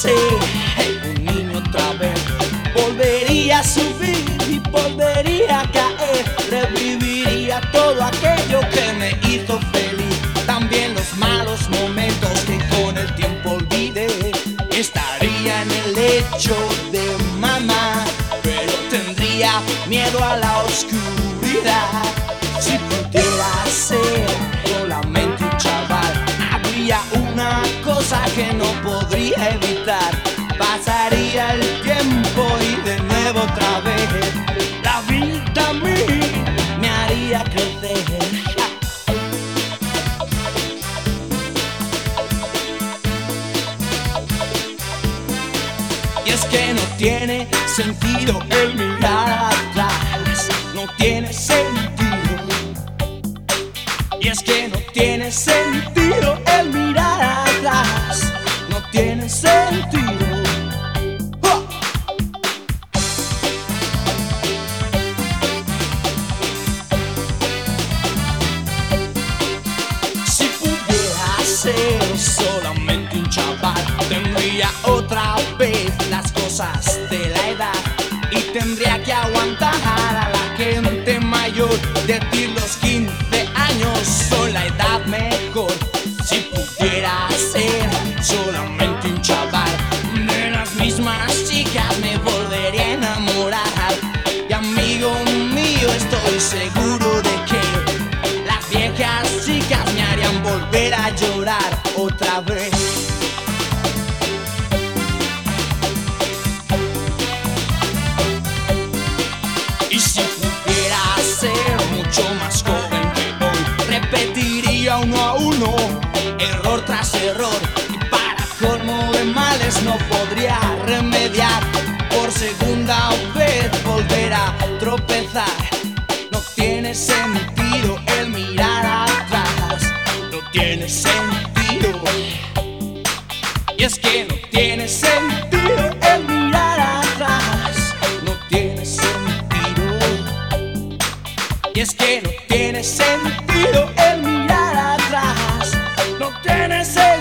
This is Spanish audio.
ser un niño otra vez. Volvería a subir y volvería a caer. Reviviría todo aquello que me hizo feliz. También los malos momentos que con el tiempo olvidé. Estaría en el lecho de mamá, pero tendría miedo a la oscuridad. Si pudiera ser solamente un chaval, habría una cosa que no podría evitar. Pasaría el tiempo y de nuevo otra vez la vida a mí me haría crecer. Y es que no tiene sentido el mirar atrás, no tiene sentido. Y es que no tiene sentido el mirar atrás, no tiene sentido. ¡Oh! Si pudiera ser solamente un chaval, tendría otra vez las cosas de la edad y tendría que aguantar a la gente mayor. Decir los 15 años son la edad mejor. Si pudiera ser solamente un chaval, de las mismas chicas me volvería a enamorar. Y amigo mío, estoy seguro de que las viejas chicas me harían volver a llorar otra vez. Y si pudiera ser mucho más joven que hoy, repetiría uno a uno, error tras error. Y para colmo de males no podría remediar. Por segunda vez volver a tropezar. No tiene sentido el mirar atrás, no tiene sentido. Y es que no tiene sentido el mirar atrás, no tiene sentido. Y es que no tiene sentido el mirar atrás, no tiene sentido.